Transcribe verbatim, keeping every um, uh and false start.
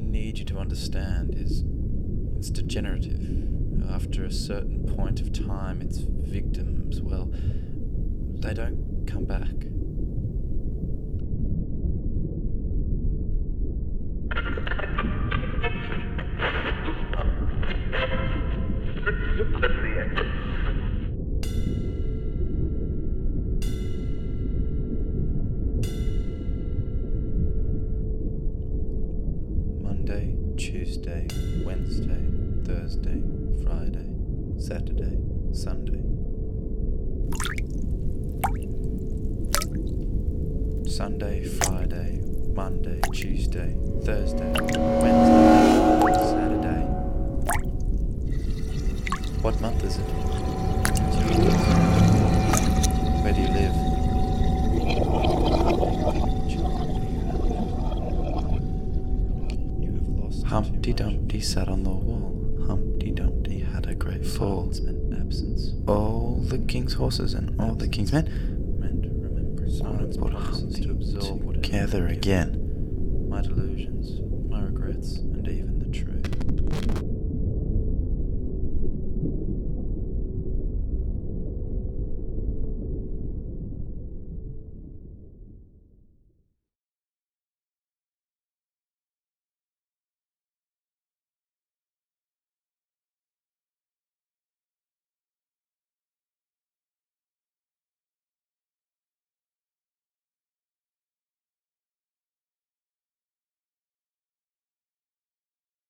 need you to understand is it's degenerative. After a certain point of time, its victims, well, they don't come back. Monday, Tuesday, Wednesday, Thursday, Friday, Saturday, Sunday. Sunday, Friday, Monday, Tuesday, Thursday, Wednesday, Saturday. What month is it? Where do you live? You have lost. Humpty Dumpty sat on the wall. Humpty Dumpty had a great fall. Absence. All the king's horses and all the king's men meant remember. Silence put Humpty to absorb together again. My delusions, my regrets, and even